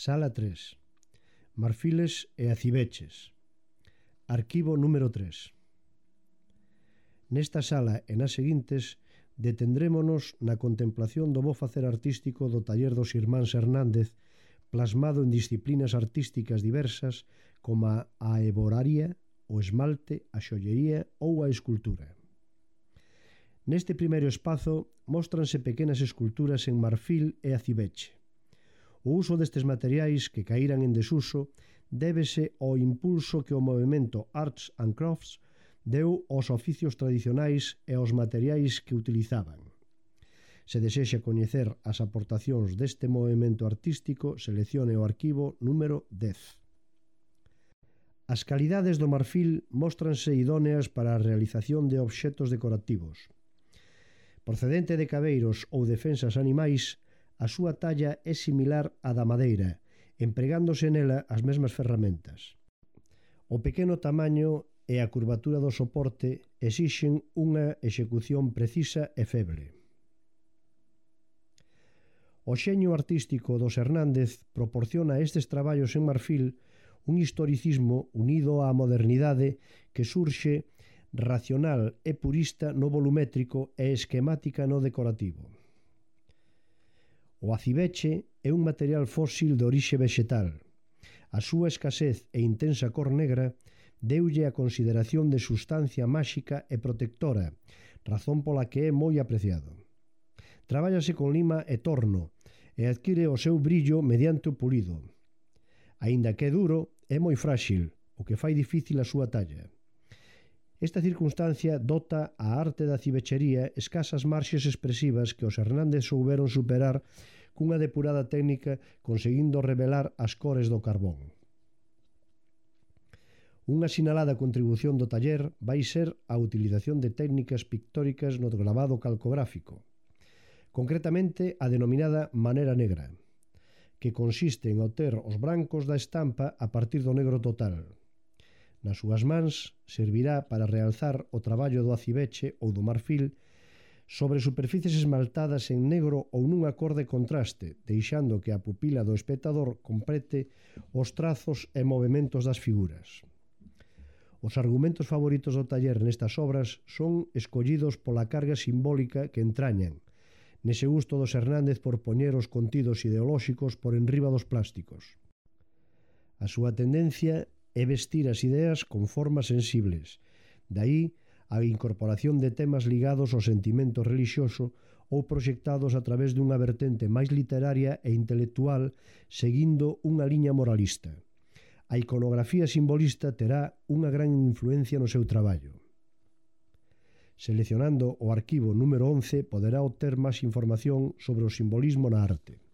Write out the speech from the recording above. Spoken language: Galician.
Sala 3. Marfiles e acibeches. Arquivo número 3. Nesta sala e nas seguintes detendrémonos na contemplación do bo facer artístico do taller dos irmáns Hernández, plasmado en disciplinas artísticas diversas como a eboraría, o esmalte, a xollería ou a escultura. Neste primeiro espazo móstranse pequenas esculturas en marfil e acibeche. O uso destes materiais que caíran en desuso débese ao impulso que o movemento Arts and Crafts deu aos oficios tradicionais e aos materiais que utilizaban. Se desexa coñecer as aportacións deste movemento artístico, seleccione o arquivo número 10. As calidades do marfil móstranse idóneas para a realización de obxectos decorativos. Procedente de cabeiros ou defensas animais, a súa talla é similar á da madeira, empregándose nela as mesmas ferramentas. O pequeno tamaño e a curvatura do soporte exixen unha execución precisa e feble. O xeño artístico dos Hernández proporciona a estes traballos en marfil un historicismo unido á modernidade que surxe racional e purista no volumétrico e esquemática no decorativo. O acibeche é un material fósil de orixe vexetal. A súa escasez e intensa cor negra deulle a consideración de sustancia máxica e protectora, razón pola que é moi apreciado. Trabállase con lima e torno e adquire o seu brillo mediante o pulido. Aínda que é duro, é moi frágil, o que fai difícil a súa talla. Esta circunstancia dota a arte da acibechería escasas marxes expresivas que os Hernández souberon superar cunha depurada técnica conseguindo revelar as cores do carbón. Unha sinalada contribución do taller vai ser a utilización de técnicas pictóricas no gravado calcográfico, concretamente a denominada maneira negra, que consiste en obter os brancos da estampa a partir do negro total. Nas súas mans servirá para realzar o traballo do acibeche ou do marfil sobre superficies esmaltadas en negro ou nunha cor de contraste, deixando que a pupila do espectador complete os trazos e movementos das figuras. Os argumentos favoritos do taller nestas obras son escollidos pola carga simbólica que entrañan, nese gusto dos Hernández por poñer os contidos ideolóxicos por enriba dos plásticos. A súa tendencia é vestir as ideas con formas sensibles, daí a incorporación de temas ligados ao sentimento relixioso ou proxectados a través dunha vertente máis literaria e intelectual seguindo unha liña moralista. A iconografía simbolista terá unha gran influencia no seu traballo. Seleccionando o arquivo número 11 poderá obter máis información sobre o simbolismo na arte.